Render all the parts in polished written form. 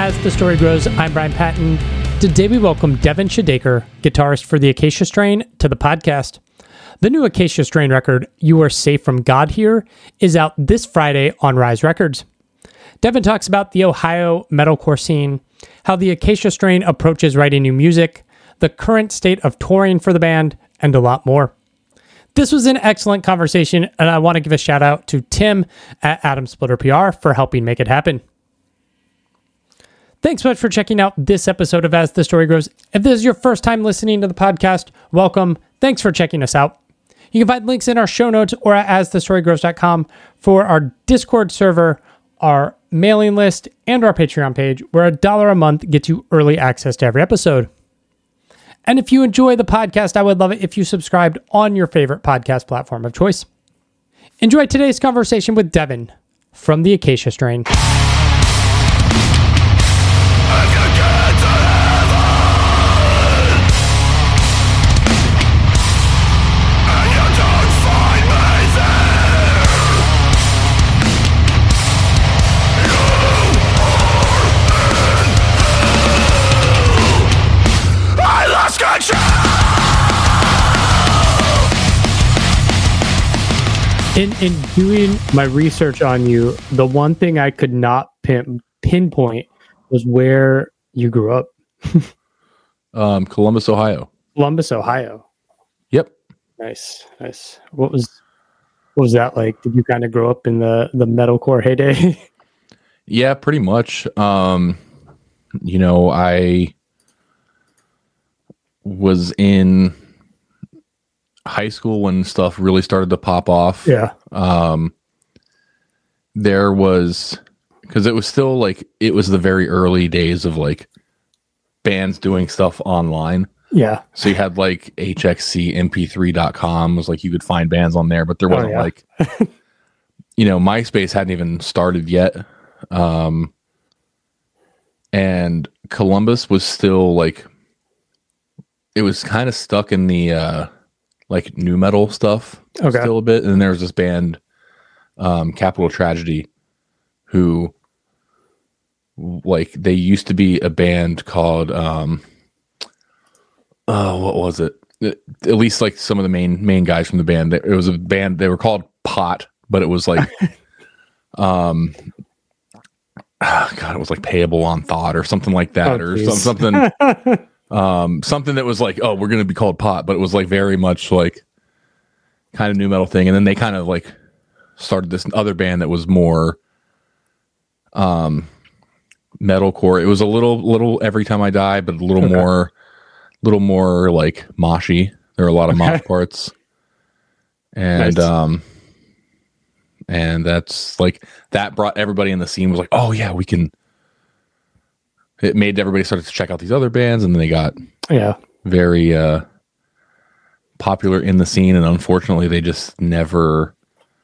As the Story Grows, I'm Brian Patton. Today we welcome Devin Shadaiker, guitarist for the Acacia Strain, to the podcast. The new Acacia Strain record, You Are Safe from God Here, is out this Friday on Rise Records. Devin talks about the Ohio metalcore scene, how the Acacia Strain approaches writing new music, the current state of touring for the band, and a lot more. This was an excellent conversation, and I want to give a shout out to Tim at Adam Splitter PR for helping make it happen. Thanks so much for checking out this episode of As the Story Grows. If this is your first time listening to the podcast, welcome. Thanks for checking us out. You can find links in our show notes or at asthestorygrows.com for our Discord server, our mailing list, and our Patreon page, where $1 a month gets you early access to every episode. And if you enjoy the podcast, I would love it if you subscribed on your favorite podcast platform of choice. Enjoy today's conversation with Devin from the Acacia Strain. In doing my research on you, the one thing I could not pinpoint was where you grew up. Columbus, Ohio. Columbus, Ohio. Yep. Nice. What was that like? Did you kind of grow up in the metalcore heyday? Yeah, pretty much. I was in high school when stuff really started to pop off. Yeah. There was, because it was still like, it was the very early days of like bands doing stuff online. Yeah. So you had like hxcmp3.com was like, you could find bands on there, but there wasn't like, MySpace hadn't even started yet. And Columbus was still like, it was kind of stuck in the, like new metal stuff still a bit. And then there was this band, Capital Tragedy, who like they used to be a band called, what was it? At least like some of the main guys from the band, it was a band, they were called Pot, but it was like, it was like Payable on Thought or something like that, something. Something that was like, oh, we're going to be called Pot, but it was like very much like kind of new metal thing. And then they kind of like started this other band that was more metalcore. It was a little Every Time I Die, but a little more like moshy. There are a lot of mosh parts. And nice. And that's like, that brought everybody in the scene was like, oh yeah, we can. It made everybody start to check out these other bands, and then they got very popular in the scene. And unfortunately, they just never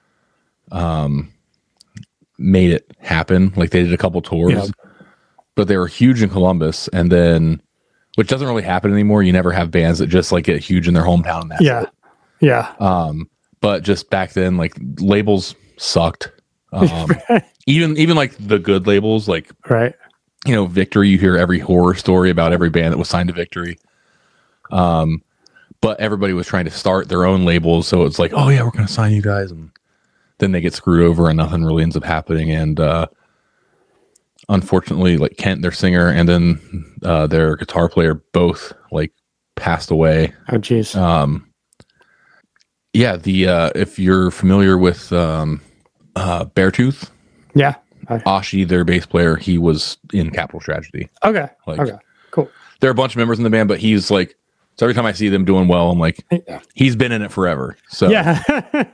made it happen. Like they did a couple tours, but they were huge in Columbus. And then, which doesn't really happen anymore. You never have bands that just like get huge in their hometown. And that's it. Yeah. But just back then, like labels sucked. Even like the good labels, like right. Victory, you hear every horror story about every band that was signed to Victory. But everybody was trying to start their own labels. So it's like, oh yeah, we're going to sign you guys. And then they get screwed over and nothing really ends up happening. And, unfortunately, like Kent, their singer, and then, their guitar player both like passed away. Oh geez. If you're familiar with, Beartooth. Yeah. Ashi, their bass player, he was in Capital Tragedy. Okay. Cool. There are a bunch of members in the band, but he's like, so every time I see them doing well, I'm like, he's been in it forever. So yeah.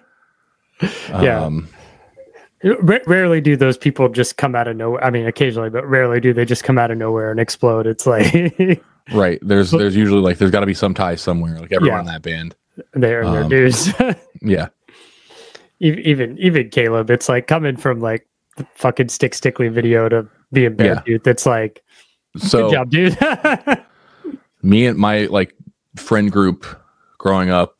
Rarely do those people just come out of nowhere. I mean, occasionally, but rarely do they just come out of nowhere and explode. It's like right. There's usually like there's got to be some tie somewhere. Like everyone in that band, they earn their dues. Yeah. Even Caleb, it's like coming from like the fucking Stickly video to being Beartooth. That's like, good job, dude. Me and my like friend group growing up,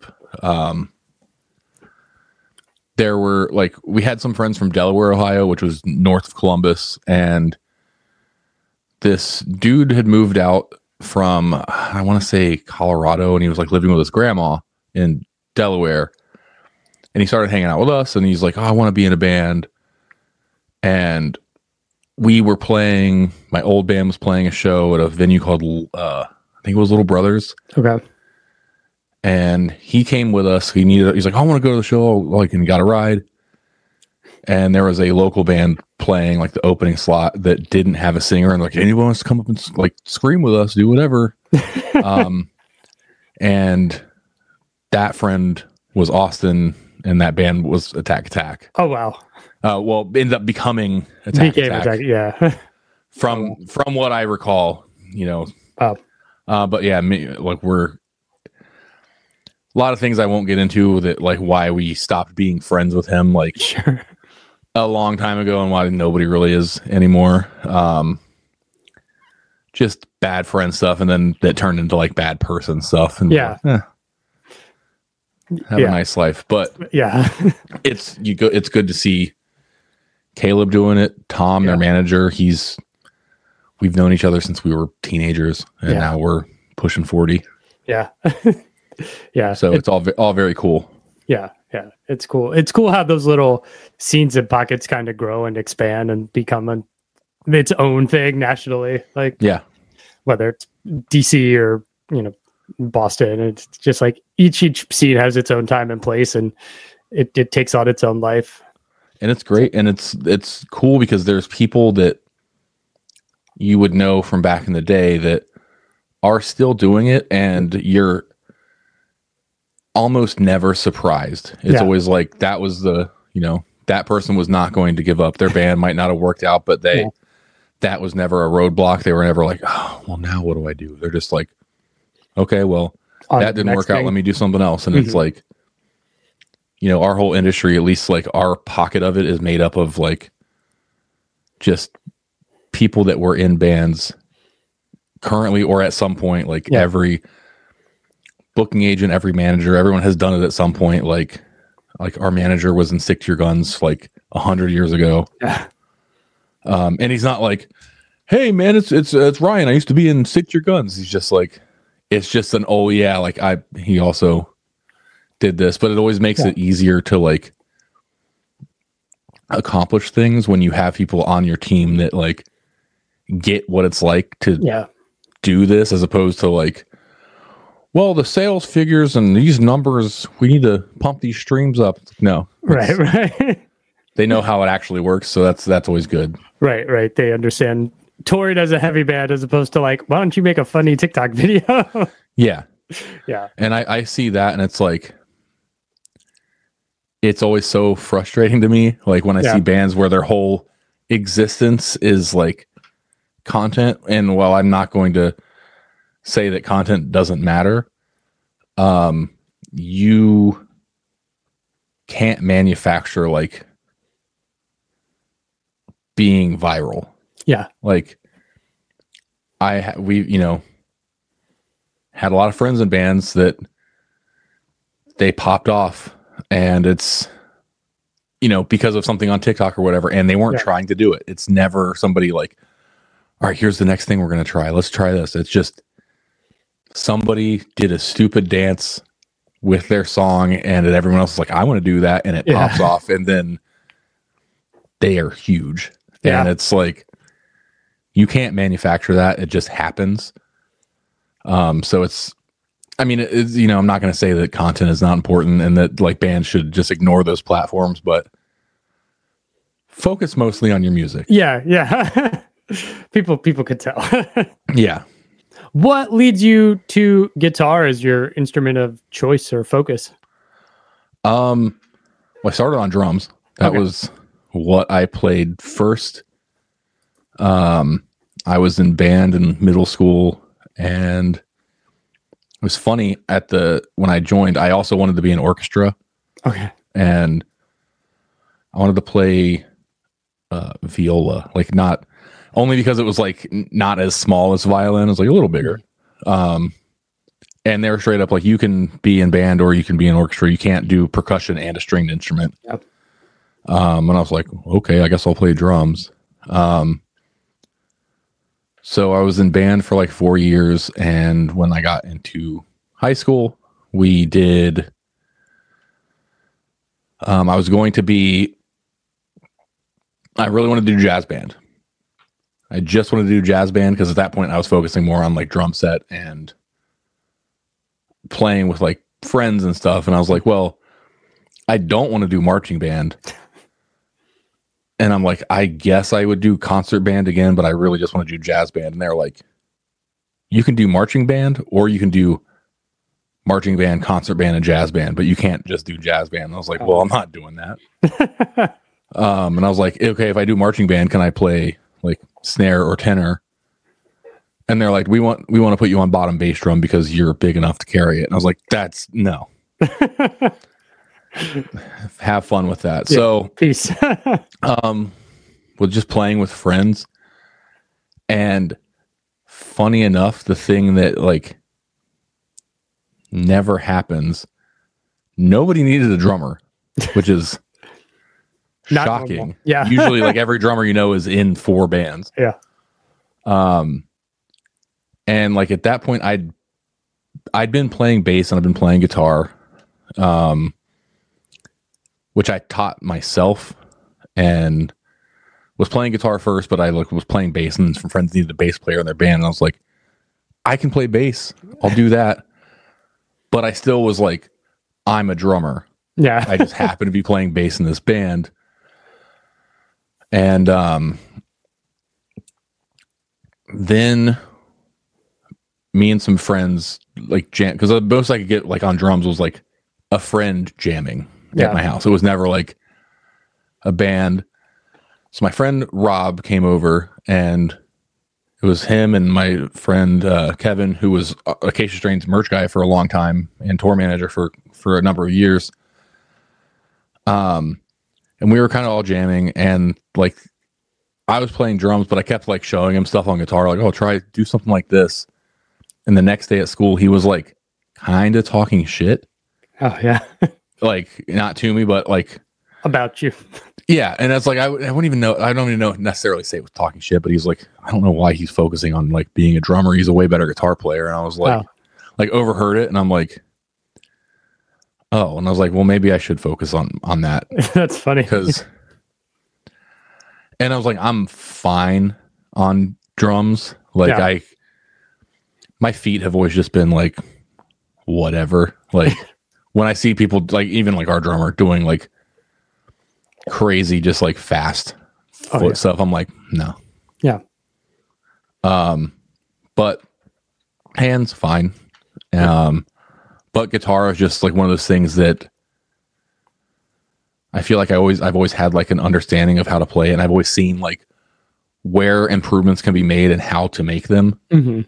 there were like, we had some friends from Delaware, Ohio, which was north of Columbus, and this dude had moved out from, I want to say Colorado, and he was like living with his grandma in Delaware. And he started hanging out with us, and he's like, oh, I want to be in a band. And we were playing, my old band was playing a show at a venue called, I think it was Little Brothers. Okay. And he came with us. He's like, I want to go to the show. Like, and got a ride. And there was a local band playing like the opening slot that didn't have a singer. And like, anyone wants to come up and like scream with us, do whatever. And that friend was Austin, and that band was Attack Attack. Oh, wow. Well, ended up becoming Attack Attack. Yeah. From what I recall, you know. But yeah, like we're a lot of things I won't get into that, like why we stopped being friends with him, like sure. a long time ago, and why nobody really is anymore. Just bad friend stuff, and then that turned into like bad person stuff. And yeah. Have a nice life, but yeah, it's good to see Caleb doing it. Tom, their manager, we've known each other since we were teenagers, and now we're pushing 40. Yeah, yeah. So it's all very cool. Yeah, yeah. It's cool. It's cool how those little scenes and pockets kind of grow and expand and become its own thing nationally. Like whether it's DC or Boston, it's just like each scene has its own time and place, and it takes on its own life. And it's great, and it's cool because there's people that you would know from back in the day that are still doing it, and you're almost never surprised. It's always like that was that person was not going to give up. Their band might not have worked out, but that was never a roadblock. They were never like, oh, well, now what do I do? They're just like, okay, well, that didn't work out. Let me do something else. And it's like, our whole industry, at least like our pocket of it, is made up of like just people that were in bands currently or at some point. Like every booking agent, every manager, everyone has done it at some point. Like our manager was in Stick to Your Guns like 100 years ago. And he's not like, hey man, it's Ryan. I used to be in Stick to Your Guns. He's just like, it's just an, oh yeah, like he also did this, but it always makes it easier to like accomplish things when you have people on your team that like get what it's like to do this, as opposed to like, well, the sales figures and these numbers, we need to pump these streams up. No, right. They know how it actually works, so that's always good. Right. They understand touring as a heavy band as opposed to like, why don't you make a funny TikTok video? Yeah. And I see that, and it's like, it's always so frustrating to me. Like when I see bands where their whole existence is like content, and while I'm not going to say that content doesn't matter, you can't manufacture like being viral. Yeah. Like we had a lot of friends in bands that they popped off, and it's, because of something on TikTok or whatever, and they weren't trying to do it. It's never somebody like, all right, here's the next thing we're going to try. Let's try this. It's just somebody did a stupid dance with their song, and everyone else is like, I want to do that. And it pops off, and then they are huge. Yeah. And it's like, you can't manufacture that. It just happens. So it's, I'm not going to say that content is not important and that like bands should just ignore those platforms, but focus mostly on your music. Yeah. People could tell. Yeah. What leads you to guitar as your instrument of choice or focus? Well, I started on drums. That was what I played first. I was in band in middle school, and it was funny when I joined, I also wanted to be in orchestra. Okay. And I wanted to play viola, like not only because it was like not as small as violin, it was like a little bigger. And they were straight up like, you can be in band or you can be in orchestra. You can't do percussion and a stringed instrument. Yep. And I was like, okay, I guess I'll play drums. So I was in band for like 4 years, and when I got into high school, we did. I was going to be. I really wanted to do jazz band. I just wanted to do jazz band because at that point I was focusing more on like drum set and playing with like friends and stuff. And I was like, well, I don't want to do marching band. And I'm like, I guess I would do concert band again, but I really just want to do jazz band. And they're like, you can do marching band or you can do marching band, concert band, and jazz band, but you can't just do jazz band. And I was like, well, I'm not doing that. And I was like, okay, if I do marching band, can I play like snare or tenor? And they're like, we want to put you on bottom bass drum because you're big enough to carry it. And I was like, that's no. Have fun with that. Yeah, so peace. with just playing with friends. And funny enough, the thing that like never happens, nobody needed a drummer, which is shocking. Normal. Yeah. Usually like every drummer you know is in 4 bands. Yeah. And like at that point I'd been playing bass and I've been playing guitar, which I taught myself and was playing guitar first, but I like was playing bass and some friends needed a bass player in their band. And I was like, I can play bass. I'll do that. But I still was like, I'm a drummer. Yeah. I just happen to be playing bass in this band. And then me and some friends like jam, because the most I could get like on drums was like a friend jamming at my house. It was never like a band. So my friend Rob came over, and it was him and my friend Kevin, who was Acacia Strain's merch guy for a long time and tour manager for a number of years. And we were kind of all jamming, and like I was playing drums, but I kept like showing him stuff on guitar, like, oh, try do something like this. And the next day at school, he was like kind of talking shit. Oh yeah. Like not to me, but like about you. Yeah. And it's like, I wouldn't even know. I don't even know necessarily say it was talking shit, but he's like, I don't know why he's focusing on like being a drummer. He's a way better guitar player. And I was like, like overheard it. And I'm like, oh, and I was like, well, maybe I should focus on that. That's funny. And I was like, I'm fine on drums. Like my feet have always just been like, whatever. Like when I see people like, even like our drummer doing like crazy, just like fast foot stuff, I'm like, no. Yeah. But hands fine. But guitar is just like one of those things that I feel like I've always had like an understanding of how to play it, and I've always seen like where improvements can be made and how to make them. Mm-hmm.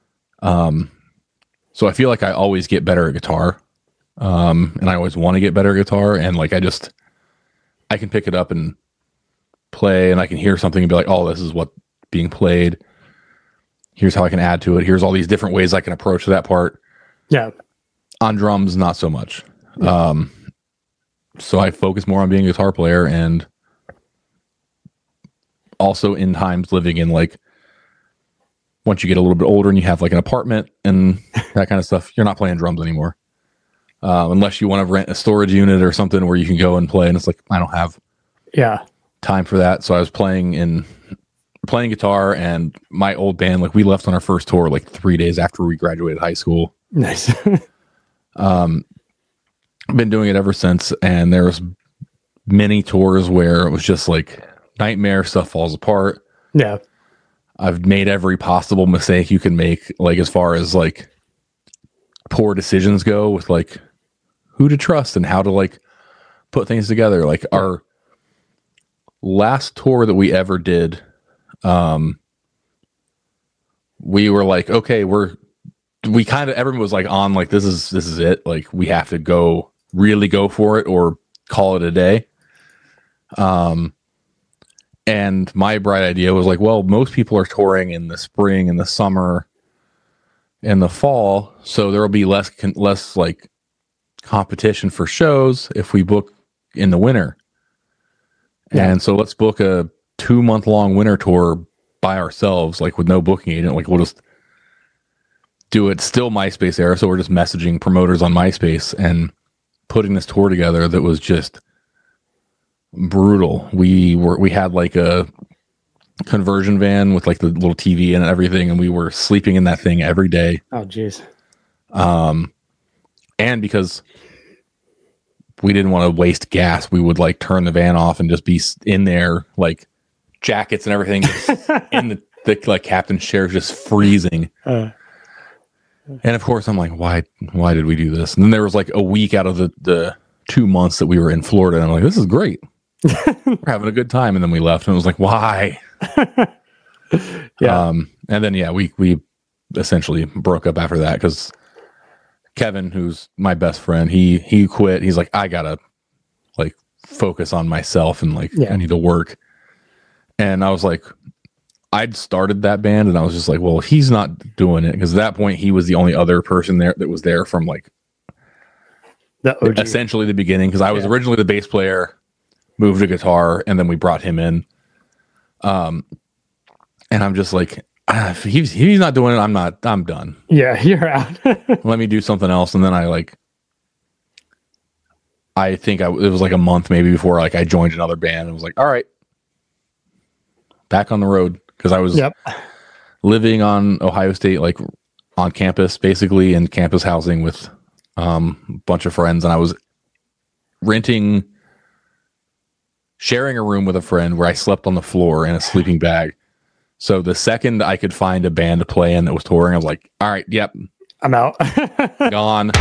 So I feel like I always get better at guitar. And I always want to get better at guitar, and like I can pick it up and play, and I can hear something and be like, oh, this is what's being played. Here's how I can add to it. Here's all these different ways I can approach that part. Yeah. On drums, not so much. So I focus more on being a guitar player, and also in times living in like, once you get a little bit older and you have like an apartment and that kind of stuff, you're not playing drums anymore. Unless you want to rent a storage unit or something where you can go and play. And it's like, I don't have time for that. So I was playing guitar, and my old band, like we left on our first tour like 3 days after we graduated high school. Nice. I've been doing it ever since, and there's many tours where it was just like nightmare, stuff falls apart. Yeah. I've made every possible mistake you can make, like as far as like poor decisions go with like who to trust and how to like put things together. Like our last tour that we ever did, we were like, okay, everyone was like on like, this is it. Like we have to really go for it or call it a day. And my bright idea was like, well, most people are touring in the spring and the summer and the fall, so there will be less like competition for shows if we book in the winter. Yeah. And so let's book a 2-month long winter tour by ourselves, like with no booking agent. Like we'll just do it. Still MySpace era, so we're just messaging promoters on MySpace and putting this tour together that was just brutal. We had like a conversion van with like the little TV and everything, and we were sleeping in that thing every day. Oh, jeez. And because we didn't want to waste gas, we would like turn the van off and just be in there, like jackets and everything, in the like captain's chair, just freezing. And of course, I'm like, why did we do this? And then there was like a week out of the 2 months that we were in Florida, and I'm like, this is great. We're having a good time. And then we left, and it was like, why? Yeah. And then we essentially broke up after that because Kevin, who's my best friend, he quit. He's like, I gotta like focus on myself and like I need to work. And I was like, I'd started that band, and I was just like, well, he's not doing it, because at that point he was the only other person there that was there from like the OG. Essentially the beginning, because I was originally the bass player, moved to guitar, and then we brought him in. And I'm just like, if he's not doing it, I'm done. Yeah, you're out. Let me do something else. And then I think it was like a month maybe before like I joined another band and was like, all right, back on the road. Because I was living on Ohio State, like on campus, basically in campus housing with a bunch of friends. And I was sharing a room with a friend where I slept on the floor in a sleeping bag. So the second I could find a band to play in that was touring, I was like, all right, yep, I'm out. Gone.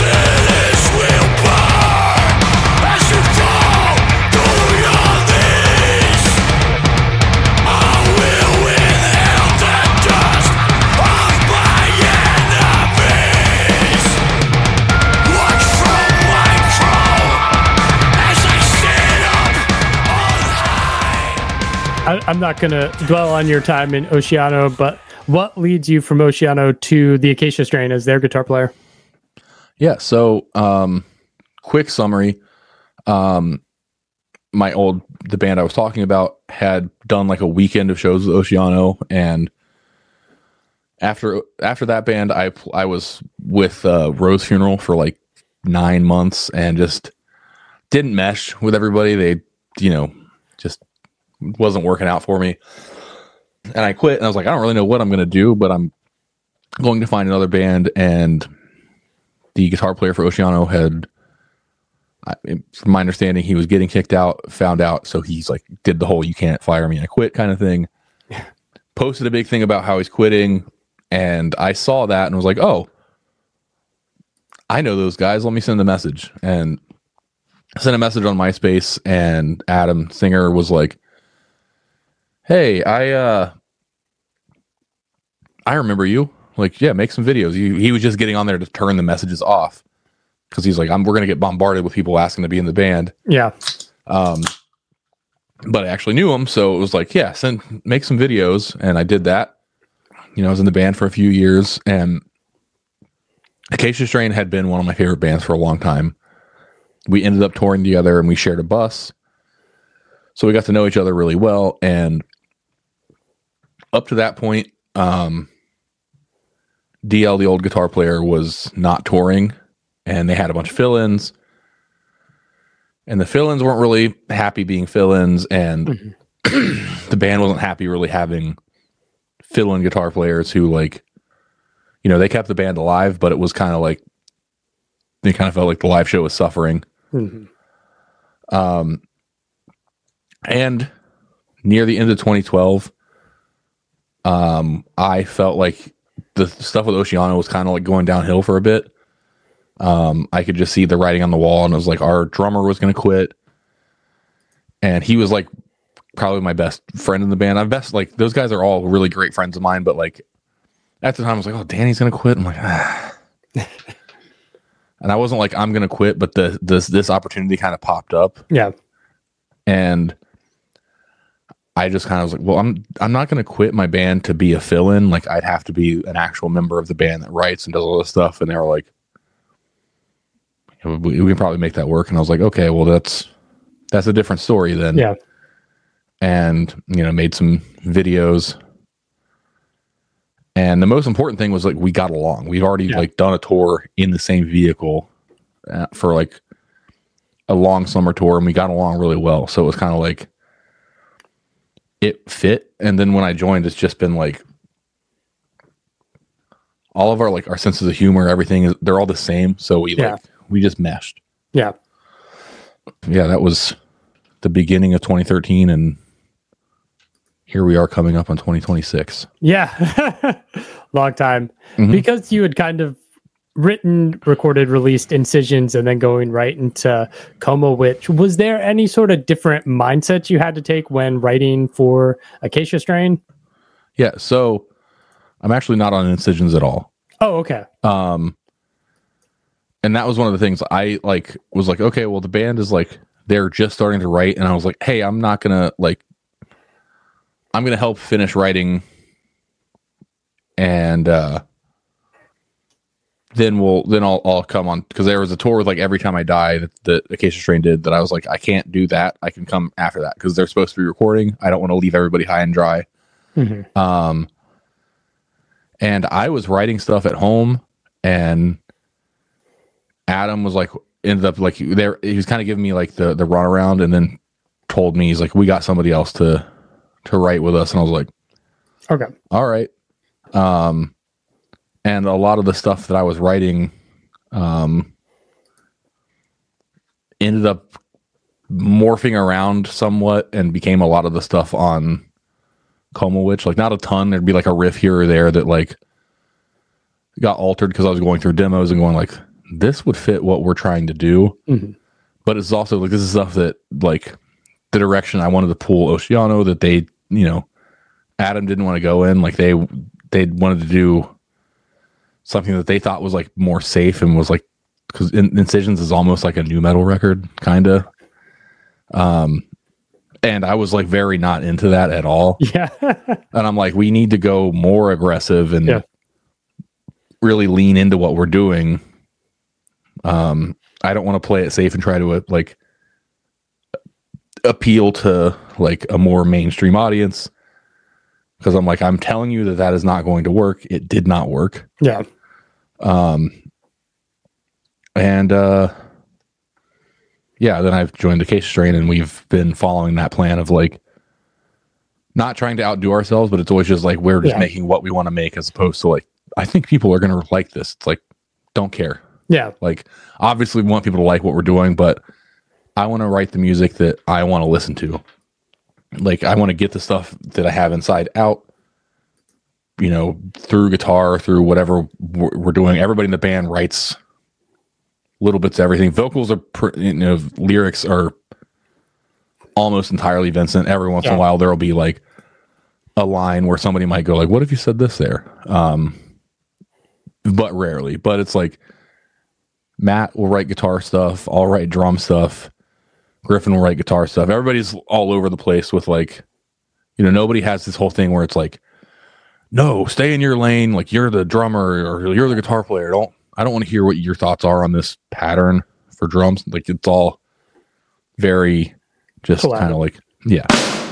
I'm not going to dwell on your time in Oceano, but what leads you from Oceano to the Acacia Strain as their guitar player? Yeah, so quick summary. The band I was talking about had done like a weekend of shows with Oceano, and after that band, I was with Rose Funeral for like 9 months and just didn't mesh with everybody. They, just wasn't working out for me, and I quit. And I was like, I don't really know what I'm going to do, but I'm going to find another band. And the guitar player for Oceano from my understanding, he was getting kicked out, found out, so he's like did the whole "you can't fire me, I quit" kind of thing. Posted a big thing about how he's quitting, and I saw that and was like, oh, I know those guys, let me send a message. And I sent a message on MySpace, and Adam Singer was like, hey, I remember you. Like, yeah, make some videos. He was just getting on there to turn the messages off, because he's like, we're going to get bombarded with people asking to be in the band. Yeah. But I actually knew him, so it was like, yeah, make some videos. And I did that. I was in the band for a few years, and Acacia Strain had been one of my favorite bands for a long time. We ended up touring together, and we shared a bus. So we got to know each other really well. And up to that point, DL, the old guitar player, was not touring, and they had a bunch of fill-ins. And the fill-ins weren't really happy being fill-ins, and the band wasn't happy really having fill-in guitar players who, like, they kept the band alive, but it was kind of like, they kind of felt like the live show was suffering. And near the end of 2012, I felt like the stuff with Oceano was kind of like going downhill for a bit. I could just see the writing on the wall, and it was like our drummer was going to quit, and he was like probably my best friend in the band. Like, those guys are all really great friends of mine, but like at the time I was like, oh, Danny's going to quit. I'm like, and I wasn't like, I'm going to quit, but this opportunity kind of popped up. Yeah. And I just kind of was like, well, I'm not going to quit my band to be a fill-in. Like, I'd have to be an actual member of the band that writes and does all this stuff. And they were like, we can probably make that work. And I was like, okay, well, that's a different story then. Yeah. And, made some videos, And the most important thing was like we got along. We'd already like done a tour in the same vehicle for like a long summer tour, and we got along really well. So it was kind of like it fit. And then when I joined, it's just been like all of our like our senses of humor, everything is they're all the same. So we just meshed. Yeah. Yeah, that was the beginning of 2013, and here we are coming up on 2026. Yeah. Long time. Mm-hmm. Because you had kind of written, recorded, released Incisions and then going right into Coma Witch, was there any sort of different mindset you had to take when writing for Acacia Strain? Yeah, so I'm actually not on Incisions at all. Oh, okay. And that was one of the things I like was like, okay, well the band is like they're just starting to write, and I was like, hey, I'm gonna help finish writing, and then I'll come on, because there was a tour with like Every Time I Die that Acacia Strain did that I was like, I can't do that. I can come after that because they're supposed to be recording. I don't want to leave everybody high and dry. Mm-hmm. And I was writing stuff at home, and Adam was like, ended up like there. He was kind of giving me like the runaround, and then told me, he's like, we got somebody else to write with us. And I was like, okay, all right. And a lot of the stuff that I was writing ended up morphing around somewhat and became a lot of the stuff on Coma Witch. Like not a ton. There'd be like a riff here or there that like got altered because I was going through demos and going like, this would fit what we're trying to do. Mm-hmm. But it's also like, this is stuff that like the direction I wanted to pull Oceano that they, you know, Adam didn't want to go in. Like they wanted to do something that they thought was like more safe, and was like, because Incisions is almost like a new metal record, kind of. And I was like very not into that at all. Yeah. And I'm like, we need to go more aggressive and really lean into what we're doing. I don't want to play it safe and try to like appeal to like a more mainstream audience, because I'm like, I'm telling you that is not going to work. It did not work. Yeah. Then I've joined Acacia Strain, and we've been following that plan of like not trying to outdo ourselves, but it's always just like we're just making what we want to make, as opposed to like, I think people are going to like this. It's like, don't care. Yeah. Like, obviously we want people to like what we're doing, but I want to write the music that I want to listen to. Like, I want to get the stuff that I have inside out, you know, through guitar, through whatever we're doing. Everybody in the band writes little bits of everything. Vocals are, lyrics are almost entirely Vincent. Every once in a while, there'll be like a line where somebody might go like, what if you said this there? But rarely. But it's like, Matt will write guitar stuff. I'll write drum stuff. Griffin will write guitar stuff. Everybody's all over the place with like, you know, nobody has this whole thing where it's like, no, stay in your lane. Like, you're the drummer or you're the guitar player. I don't want to hear what your thoughts are on this pattern for drums. Like, it's all very just kind of like, yeah.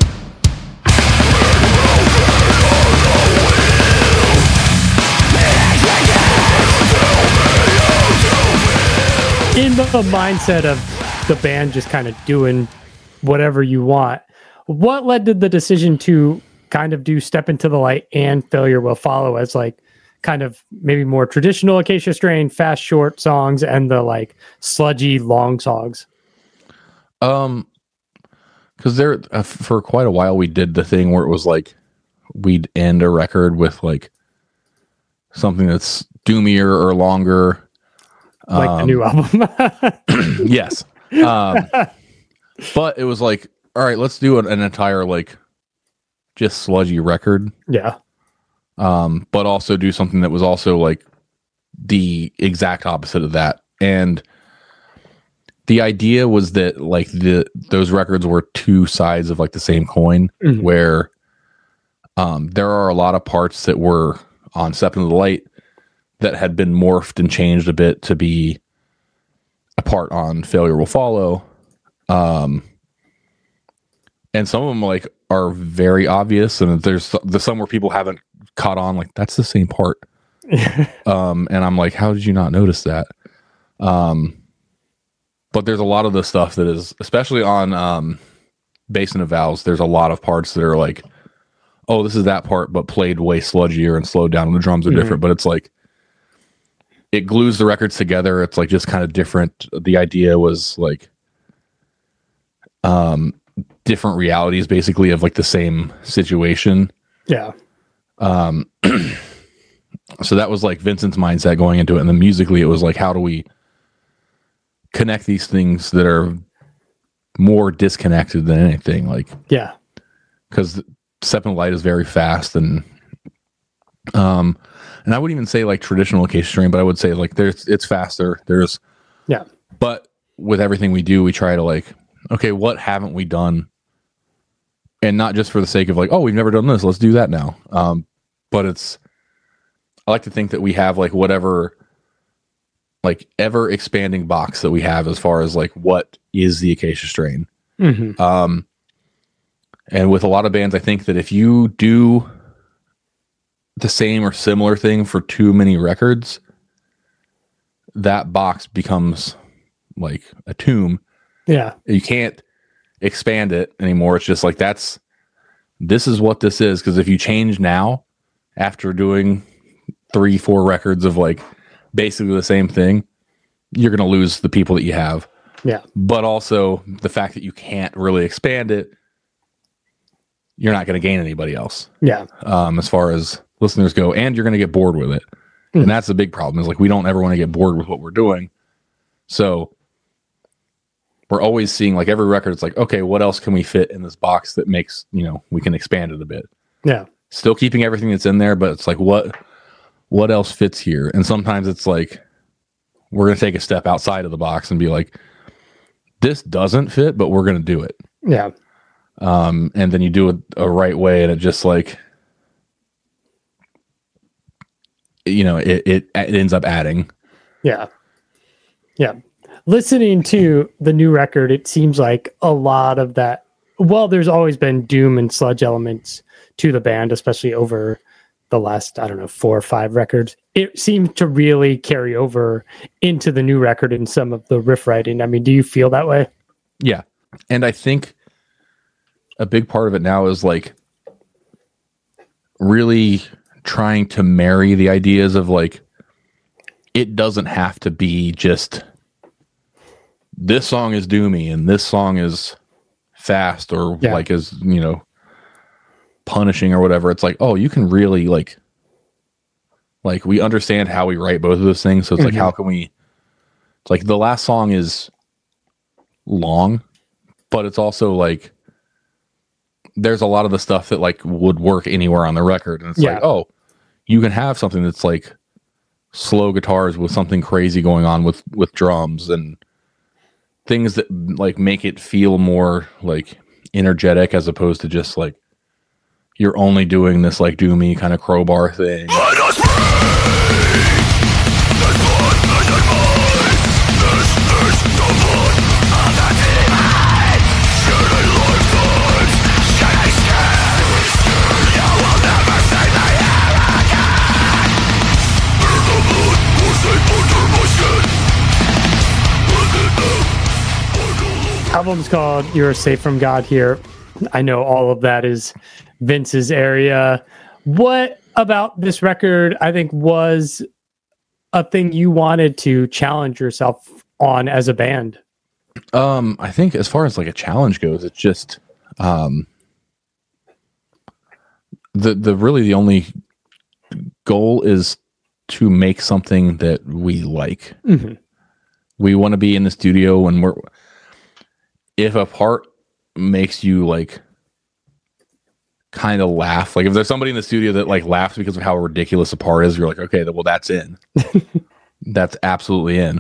In the mindset of the band just kind of doing whatever you want, what led to the decision to kind of do Step Into the Light and Failure Will Follow as like kind of maybe more traditional Acacia Strain, fast, short songs, and the like sludgy, long songs? Because there for quite a while we did the thing where it was like we'd end a record with like something that's doomier or longer. Like the new album. Yes. But it was like, all right, let's do an entire like just sludgy record. Yeah. But also do something that was also like the exact opposite of that. And the idea was that like those records were two sides of like the same coin, mm-hmm. where there are a lot of parts that were on Step Into the Light that had been morphed and changed a bit to be a part on Failure Will Follow. And some of them like are very obvious, and there's some where people haven't caught on like that's the same part. And I'm like, how did you not notice that? But there's a lot of the stuff that is, especially on Basin of Vows, there's a lot of parts that are like, oh, this is that part, but played way sludgier and slowed down, and the drums are different. But it's like, it glues the records together. It's like just kind of different. The idea was like different realities, basically, of like the same situation. Yeah. So that was like Vincent's mindset going into it. And then musically, it was like, how do we connect these things that are more disconnected than anything? Like, yeah, because Step in the Light is very fast, and I wouldn't even say like traditional Acacia Strain, but I would say like it's faster. But with everything we do, we try to like, okay, what haven't we done? And not just for the sake of like, oh, we've never done this, let's do that now. But I like to think that we have like whatever like ever expanding box that we have as far as like what is the Acacia Strain. And with a lot of bands, I think that if you do the same or similar thing for too many records, that box becomes like a tomb. Yeah. You can't expand it anymore. It's just like, this is what this is. Because if you change now after doing 3-4 records of like basically the same thing, you're going to lose the people that you have. Yeah. But also the fact that you can't really expand it, you're not going to gain anybody else. Yeah. As far as listeners go, and you're going to get bored with it. And that's the big problem, is like, we don't ever want to get bored with what we're doing. So we're always seeing like every record. It's like, okay, what else can we fit in this box that makes, we can expand it a bit. Yeah. Still keeping everything that's in there, but it's like, what else fits here? And sometimes it's like, we're going to take a step outside of the box and be like, this doesn't fit, but we're going to do it. Yeah. And then you do it a right way, and it just like, it ends up adding. Yeah. Yeah. Listening to the new record, it seems like a lot of that, well, there's always been doom and sludge elements to the band, especially over the last, 4 or 5 records. It seems to really carry over into the new record in some of the riff writing. I mean, do you feel that way? Yeah. And I think a big part of it now is like really trying to marry the ideas of like, it doesn't have to be just this song is doomy and this song is fast or like is, punishing or whatever. It's like, oh, you can really like we understand how we write both of those things. So it's like, how can we, it's like the last song is long, but it's also like, there's a lot of the stuff that like would work anywhere on the record. And it's like, oh, you can have something that's like slow guitars with something crazy going on with drums and things that like make it feel more like energetic, as opposed to just like you're only doing this like doomy kind of crowbar thing. Album's called You're Safe from God Here. I know all of that is Vince's area. What about this record, I think, was a thing you wanted to challenge yourself on as a band? I think as far as like a challenge goes, it's just the only goal is to make something that we like. We want to be in the studio when if a part makes you like kind of laugh, like if there's somebody in the studio that like laughs because of how ridiculous a part is, you're like, okay, well that's in. That's absolutely in.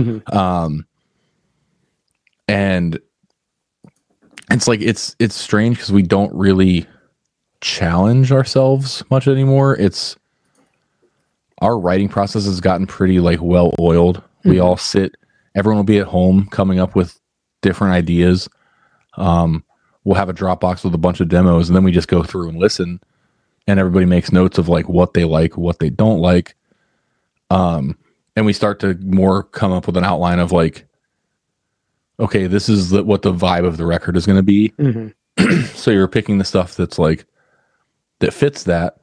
And it's like it's strange because we don't really challenge ourselves much anymore. It's our writing process has gotten pretty like well oiled. We all everyone will be at home coming up with different ideas. We'll have a Dropbox with a bunch of demos, and then we just go through and listen. and everybody makes notes of like what they like, what they don't like. And we start to more come up with an outline of like, okay, this is what the vibe of the record is going to be. Mm-hmm. So you're picking the stuff that's like, that fits that.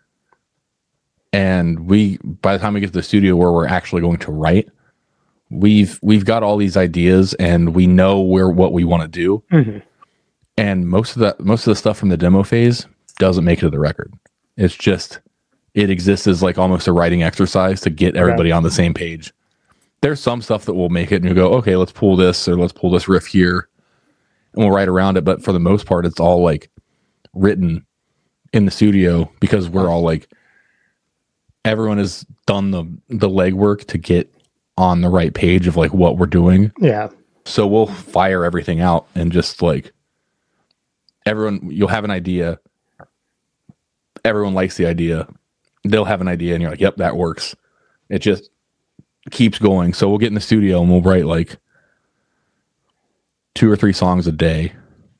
And by the time we get to the studio where we're actually going to write, we've got all these ideas and we know what we want to do. Mm-hmm. And most of the stuff from the demo phase doesn't make it to the record. It's just, it exists as like almost a writing exercise to get everybody on the same page. There's some stuff that will make it and you go, okay, let's pull this riff here and we'll write around it. But for the most part, it's all like written in the studio because we're all like, everyone has done the legwork to get on the right page of like what we're doing. Yeah. So we'll fire everything out and just like you'll have an idea. Everyone likes the idea. They'll have an idea and you're like, yep, that works. It just keeps going. So we'll get in the studio and we'll write like 2 or 3 songs a day.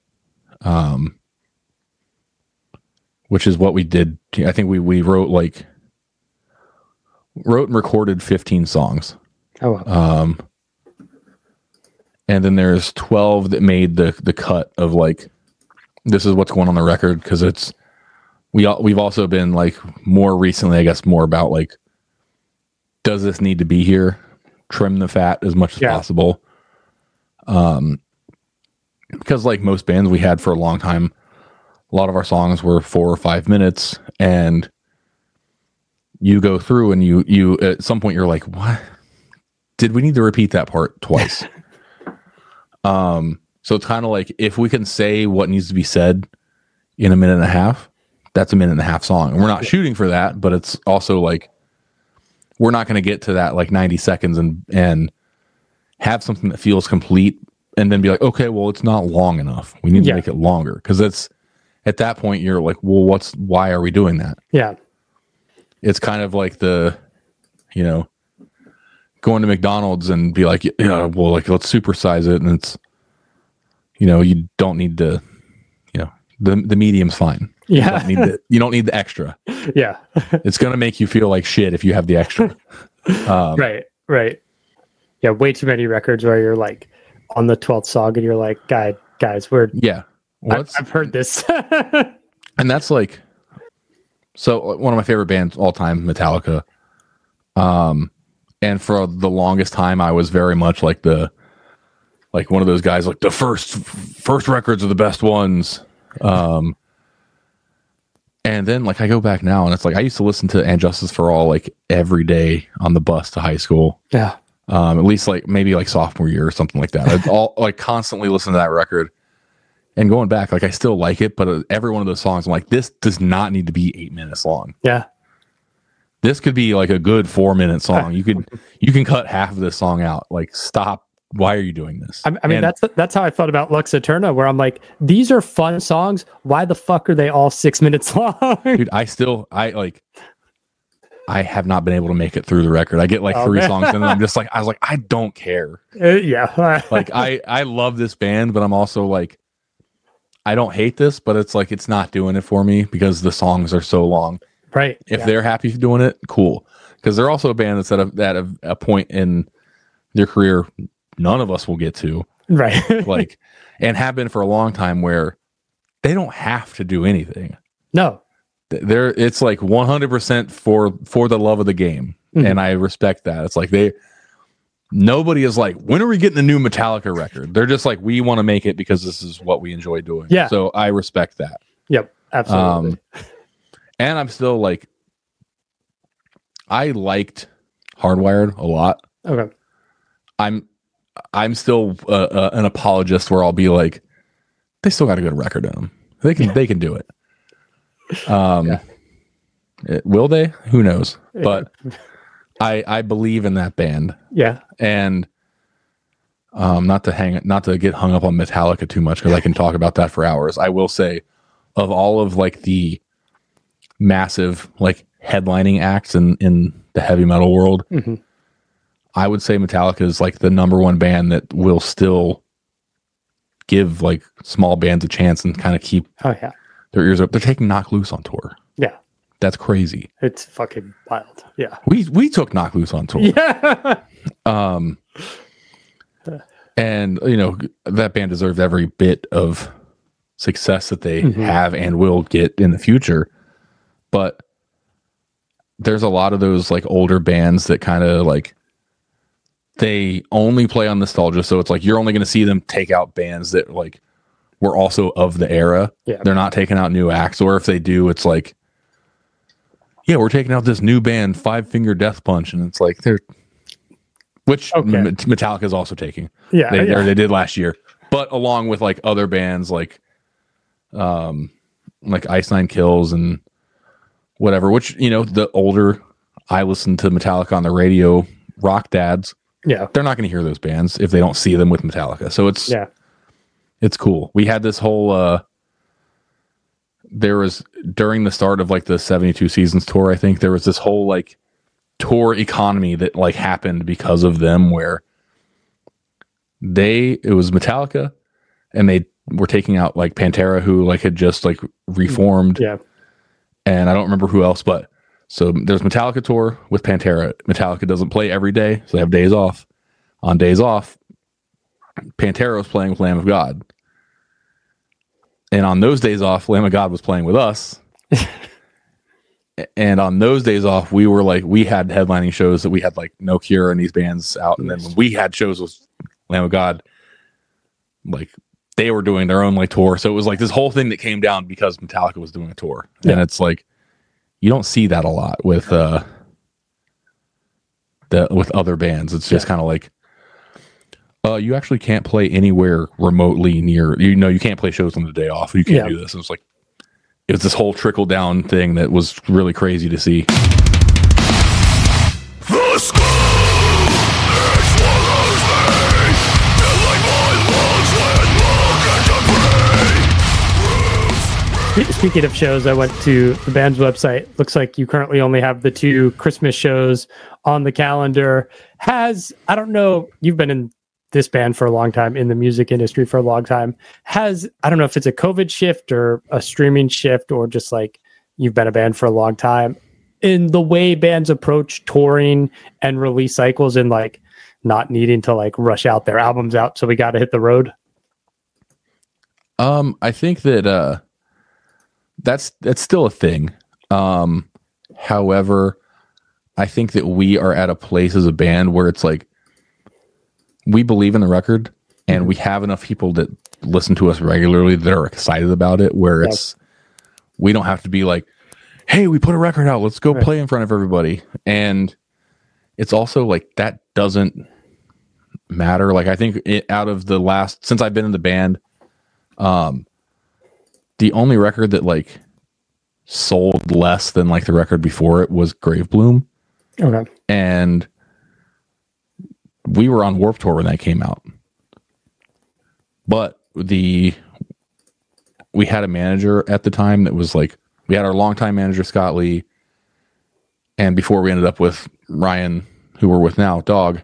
Which is what we did. I think we wrote and recorded 15 songs. Oh, wow. And then there's 12 that made the cut of like, this is what's going on the record. Cause we've also been like more recently, I guess, more about like, does this need to be here? Trim the fat as much as possible. Because like most bands we had for a long time, a lot of our songs were 4 or 5 minutes, and you go through and you at some point you're like, what? Did we need to repeat that part twice? So it's kind of like, if we can say what needs to be said in a minute and a half, that's a minute and a half song. And we're not shooting for that, but it's also like, we're not going to get to that like 90 seconds and have something that feels complete and then be like, okay, well, it's not long enough. We need to make it longer. Because it's at that point you're like, well, why are we doing that? Yeah. It's kind of like going to McDonald's and be like, well, like, let's supersize it. And it's, you don't need to, the medium's fine. Yeah. You don't need the extra. Yeah. It's going to make you feel like shit if you have the extra. Right. Yeah. Way too many records where you're like on the 12th song and you're like, guys, I've heard this. And that's like, so one of my favorite bands all time, Metallica. And for the longest time, I was very much like one of those guys, like the first records are the best ones. And then like I go back now and it's like I used to listen to And Justice for All like every day on the bus to high school. Yeah. At least like maybe like sophomore year or something like that. I'd all like constantly listen to that record. And going back, like I still like it, but every one of those songs, I'm like, this does not need to be 8 minutes long. Yeah. This could be like a good 4-minute song. You can cut half of this song out. Like, stop. Why are you doing this? I mean, that's how I thought about Lux Eterna, where I'm like, these are fun songs. Why the fuck are they all 6 minutes long? Dude, I have not been able to make it through the record. I get like 3 songs and I'm just like, I don't care. Yeah. Like I love this band, but I'm also like, I don't hate this, but it's like, it's not doing it for me because the songs are so long. Right. If they're happy doing it, cool. Because they're also a band that's at a point in their career none of us will get to. Right. Like, and have been for a long time where they don't have to do anything. No. It's like 100% for the love of the game. Mm-hmm. And I respect that. It's like nobody is like, when are we getting a new Metallica record? They're just like, we want to make it because this is what we enjoy doing. Yeah. So I respect that. Yep. Absolutely. And I'm still like, I liked Hardwired a lot. Okay. I'm still an apologist where I'll be like, they still got a good record in them. They can do it. Will they? Who knows? Yeah. But I believe in that band. Yeah. And not to get hung up on Metallica too much because I can talk about that for hours. I will say, of all of like the massive like headlining acts in the heavy metal world, mm-hmm. I would say Metallica is like the number one band that will still give like small bands a chance and kind of keep their ears up. They're taking Knock Loose on tour. Yeah. That's crazy. It's fucking wild. Yeah. We took Knocked Loose on tour. Yeah. And that band deserved every bit of success that they have and will get in the future. But there's a lot of those like older bands that kind of like they only play on nostalgia. So it's like you're only going to see them take out bands that like were also of the era. Yeah. They're not taking out new acts, or if they do, it's like, yeah, we're taking out this new band, Five Finger Death Punch, and it's like Metallica is also taking. Yeah, they did last year, but along with like other bands like Ice Nine Kills and whatever. Which the older I listen to Metallica on the radio, rock dads. Yeah, they're not going to hear those bands if they don't see them with Metallica. So it's cool. We had this whole. There was during the start of like the 72 Seasons tour, I think there was this whole like tour economy that like happened because of them, where it was Metallica and they were taking out like Pantera, who like had just like reformed. Yeah. And I don't remember who else, but so there's Metallica tour with Pantera. Metallica doesn't play every day, so they have days off. On days off, Pantera was playing with Lamb of God. And on those days off, Lamb of God was playing with us. And on those days off, we had headlining shows that we had like No Cure and these bands out. And then when we had shows with Lamb of God, like they were doing their own like tour. So it was like this whole thing that came down because Metallica was doing a tour. Yeah. And it's like, you don't see that a lot with other bands. It's just kind of like, you actually can't play anywhere remotely near, you can't play shows on the day off. You can't do this. And it was this whole trickle down thing that was really crazy to see. Speaking of shows, I went to the band's website. Looks like you currently only have the 2 Christmas shows on the calendar. I don't know, you've been in this band for a long time, in the music industry for a long time. I don't know if it's a COVID shift or a streaming shift, or just like you've been a band for a long time, in the way bands approach touring and release cycles, and like not needing to like rush out their albums out. So we got to hit the road. I think that, that's still a thing. However, I think that we are at a place as a band where it's like, we believe in the record and we have enough people that listen to us regularly that are excited about it, where we don't have to be like, hey, we put a record out, let's go play in front of everybody. And it's also like, that doesn't matter. Like, I think since I've been in the band, the only record that like sold less than like the record before it was Grave Bloom. Okay. And we were on Warped Tour when that came out. But we had a manager at the time that was like, we had our longtime manager, Scott Lee. And before we ended up with Ryan, who we're with now, Dog,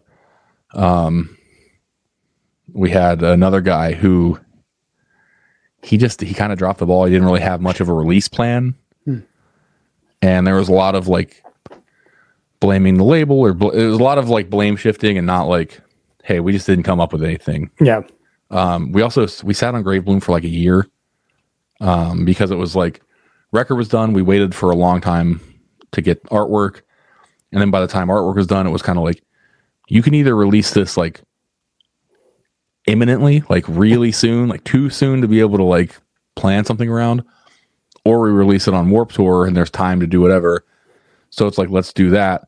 we had another guy who he kind of dropped the ball. He didn't really have much of a release plan. And there was a lot of like blaming the label, or it was a lot of like blame shifting, and not like, hey, we just didn't come up with anything. Yeah. We sat on Grave Bloom for like a year, because it was like, record was done. We waited for a long time to get artwork. And then by the time artwork was done, it was kind of like, you can either release this like imminently, like really soon, like too soon to be able to like plan something around, or we release it on Warped Tour and there's time to do whatever. So it's like, let's do that.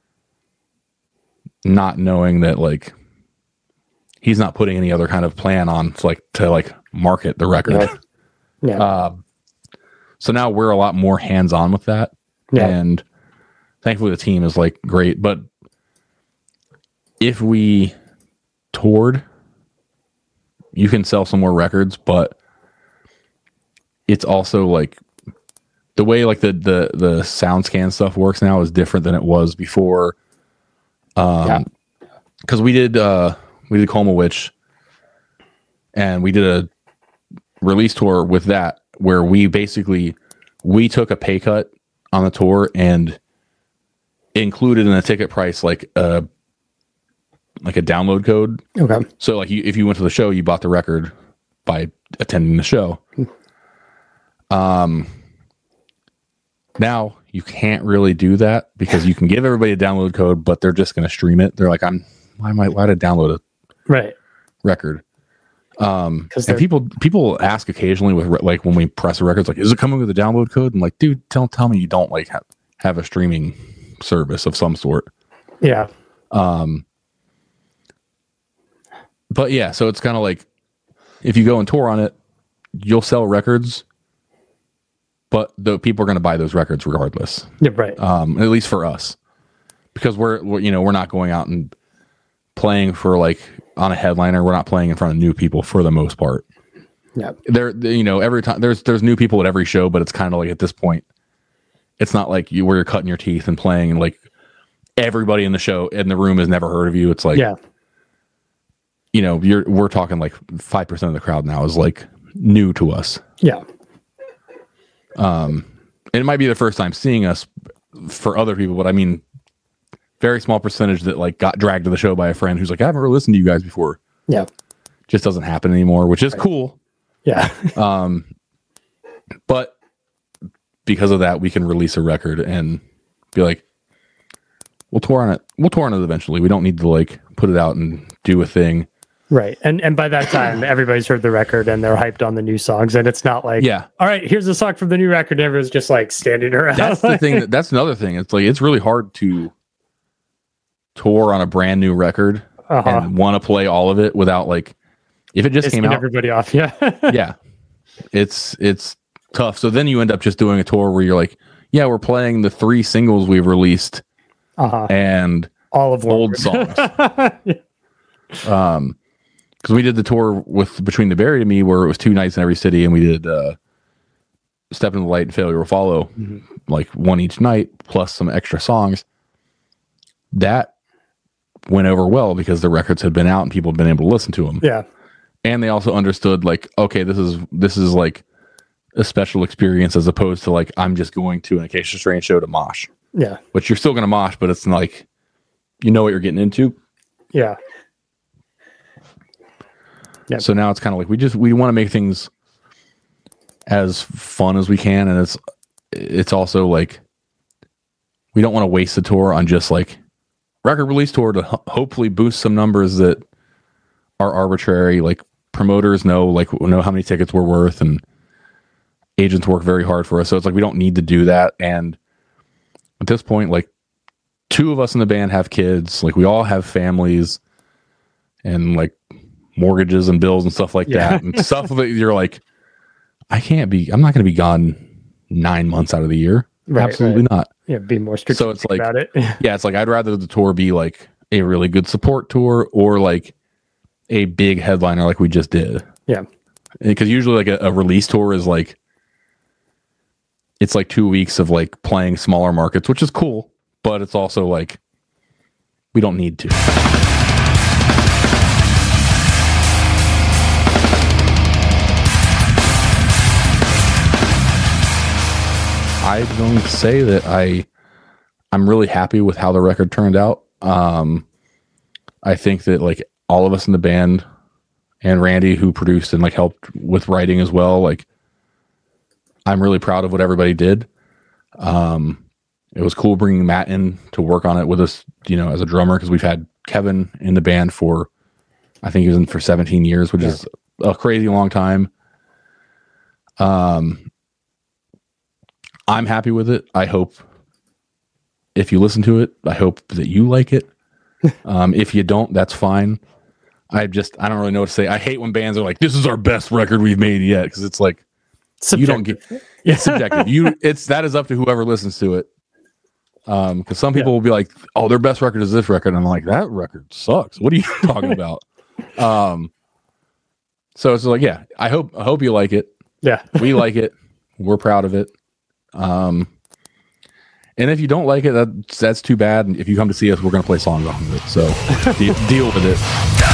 Not knowing that like he's not putting any other kind of plan on to market the record. Yeah. So now we're a lot more hands-on with that. Yeah. And thankfully the team is like great. But if we toured, you can sell some more records, but it's also like the way like the SoundScan stuff works now is different than it was before. Because we did Coma Witch, and we did a release tour with that, where we basically we took a pay cut on the tour and included in the ticket price like a download code. Okay. So like if you went to the show, you bought the record by attending the show. Now you can't really do that because you can give everybody a download code, but they're just going to stream it. They're like, why to download a record? And people ask occasionally with like when we press a record, it's like, is it coming with a download code? I'm like, dude, tell me you don't like have a streaming service of some sort. Yeah. But yeah, so it's kind of like if you go and tour on it, you'll sell records, but the people are going to buy those records regardless. Yeah, right. At least for us, because we're not going out and playing for like on a headliner. We're not playing in front of new people for the most part. Yeah. Every time there's new people at every show, but it's kind of like at this point, it's not like where you're cutting your teeth and playing and like everybody in the show in the room has never heard of you. It's like, yeah. We're talking like 5% of the crowd now is like new to us. Yeah. And it might be the first time seeing us for other people, but I mean, very small percentage that like got dragged to the show by a friend who's like, I haven't really listened to you guys before. Yeah. Just doesn't happen anymore, which is cool. Yeah. But because of that, we can release a record and be like, we'll tour on it. We'll tour on it eventually. We don't need to like put it out and do a thing. Right. And by that time, everybody's heard the record and they're hyped on the new songs. And it's not like, yeah, all right, here's a song from the new record. Everyone's just like standing around. That's the thing. That's another thing. It's like, it's really hard to tour on a brand new record and want to play all of it without like, if it just came out, everybody off. Yeah. Yeah. It's tough. So then you end up just doing a tour where you're like, yeah, we're playing the 3 singles we've released and all of old songs. Yeah. Because we did the tour with Between the Buried and Me, where it was 2 nights in every city, and we did Step in the Light and Failure Will Follow, like one each night, plus some extra songs. That went over well because the records had been out and people had been able to listen to them. Yeah. And they also understood, like, okay, this is like a special experience as opposed to like, I'm just going to an Acacia Strain show to mosh. Yeah. But you're still going to mosh, but it's like, you know what you're getting into. Yeah. Yep. So now it's kind of like we want to make things as fun as we can, and it's also like we don't want to waste the tour on just like record release tour to hopefully boost some numbers that are arbitrary. Like promoters know how many tickets we're worth, and agents work very hard for us. So it's like we don't need to do that. And at this point, like 2 of us in the band have kids, like we all have families, and like mortgages and bills and stuff like that, and stuff that you're like, I'm not going to be gone 9 months out of the year. Absolutely not. Yeah, be more strategic so it's like, about it. Yeah, it's like I'd rather the tour be like a really good support tour or like a big headliner like we just did. Yeah, because usually like a release tour is like, it's like 2 weeks of like playing smaller markets, which is cool, but it's also like we don't need to. I'm going to say that I'm really happy with how the record turned out. I think that like all of us in the band and Randy, who produced and like helped with writing as well, like I'm really proud of what everybody did. It was cool bringing Matt in to work on it with us, as a drummer, because we've had Kevin in the band for, I think he was in for 17 years, which is a crazy long time. I'm happy with it. I hope if you listen to it, I hope that you like it. If you don't, that's fine. I don't really know what to say. I hate when bands are like, this is our best record we've made yet. Cause it's like, subjective. It's subjective. That is up to whoever listens to it. Cause some people will be like, oh, their best record is this record. And I'm like, that record sucks. What are you talking about? So it's like, yeah, I hope you like it. Yeah. We like it. We're proud of it. And if you don't like it, that's too bad. And if you come to see us, we're going to play songs off of it. So deal with it.